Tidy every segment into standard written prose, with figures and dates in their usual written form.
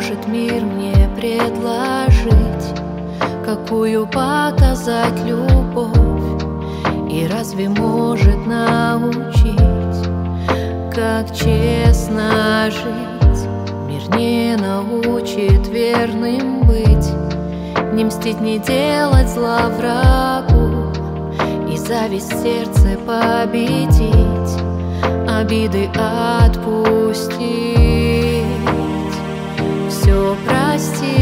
может мир мне предложить? Какую показать любовь? И разве может научить, как честно жить? Мир не научит верным быть, не мстить, не делать зла врагу, и зависть в сердце победить, обиды отпустить, все простить.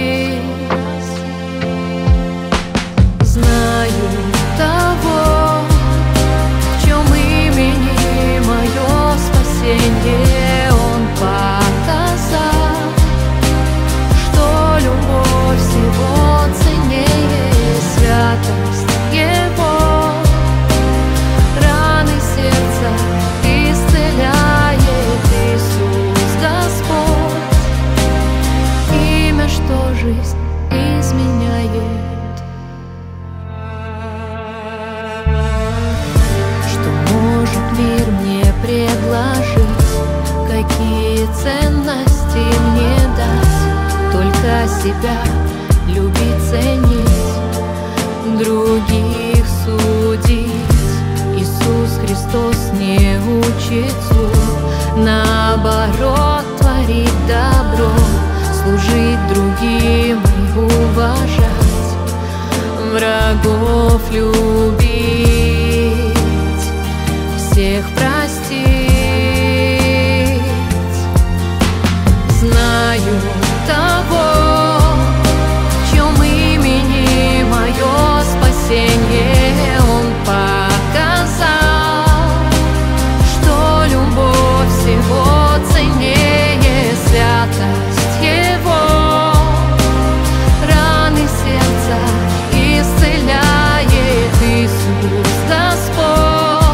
Знаю того, в чем имени мое спасение. Он показал, что любовь всего ценнее, святость Его, раны сердца исцеляет Иисус Господь, имя, что жизнь изменяет. Мир мне предложить, какие ценности мне дать? Только себя любить, ценить, других судить. Иисус Христос не учит злу, наоборот творить добро, служить другим и уважать, врагов любить, всех простить. Знаю того, в чем имени мое спасение. Он показал, что любовь всего ценнее, святость Его, раны сердца исцеляет Иисус Господь,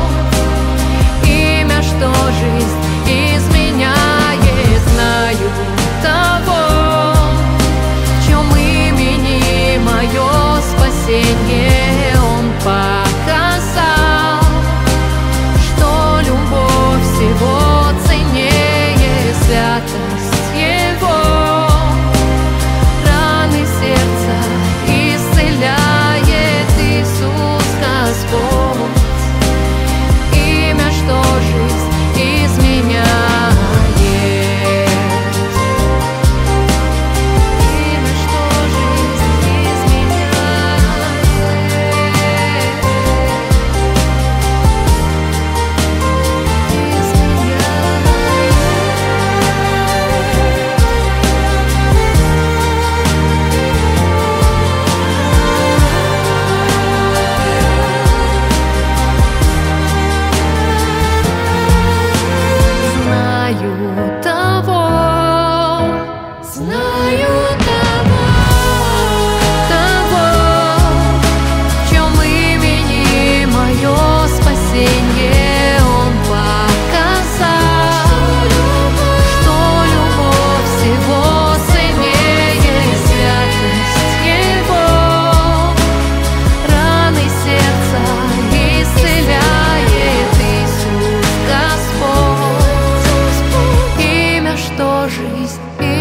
что жизнь изменяет. Знаю того, в чем имени мое спасение. Он показал, что любовь всего ценнее, святость Его, раны сердца исцеляет Иисус Господь, имя, что жизнь изменяет. Имя, что жизнь изменяет. Знаю того, в чем имени мое спасение. Он показал, что любовь всего ценнее, святость Его, раны сердца исцеляет Иисус Господь, имя, что жизнь